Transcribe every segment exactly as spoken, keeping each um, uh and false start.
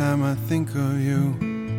time I think of you,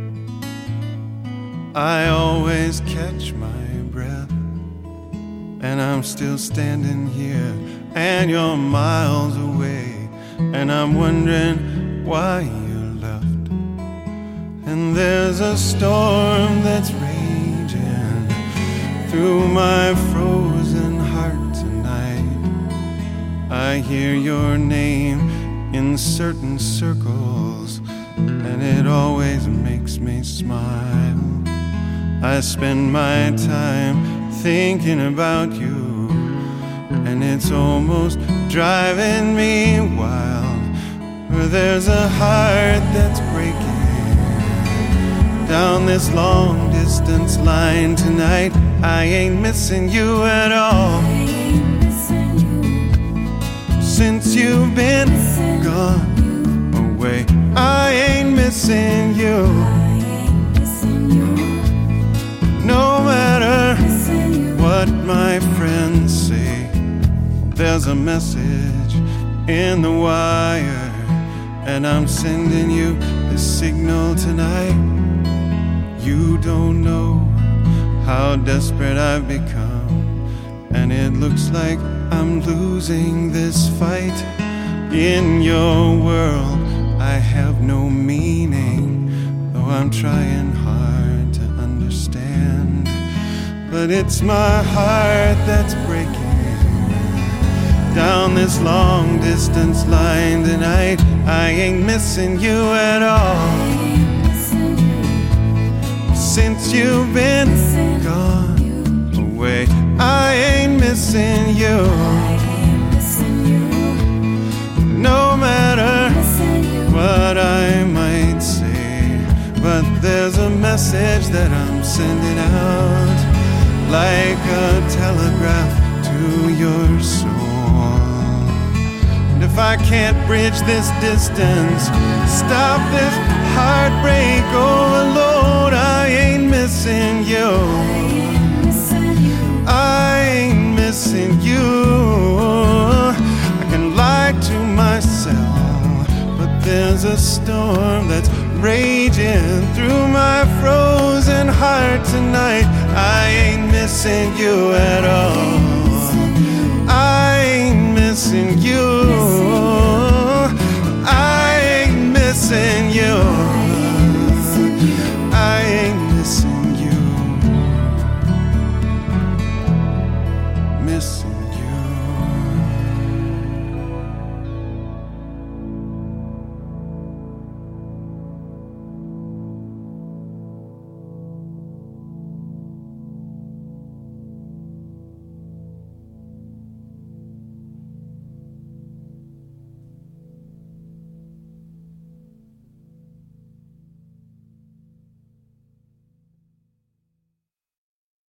I always catch my breath. And I'm still standing here, and you're miles away, and I'm wondering why you left. And there's a storm that's raging through my frozen heart tonight. I hear your name in certain circles, and it always makes me smile. I spend my time thinking about you, and it's almost driving me wild. For there's a heart that's breaking down this long distance line tonight. I ain't missing you at all. Since you've been gone away, I ain't missing you. No matter what my friends say, there's a message in the wire, and I'm sending you this signal tonight. You don't know how desperate I've become, and it looks like I'm losing this fight. In your world I have no meaning, though I'm trying hard to understand. But it's my heart that's breaking down this long distance line tonight. I ain't missing you at all. Since you've been gone away, I ain't missing you. No matter what I might say, but there's a message that I'm sending out, like a telegraph to your soul. And if I can't bridge this distance, stop this heartbreak overload, I ain't missing you. I ain't missing you. I can lie to myself, but there's a storm that's raging through my frozen heart tonight. I ain't missing you at all.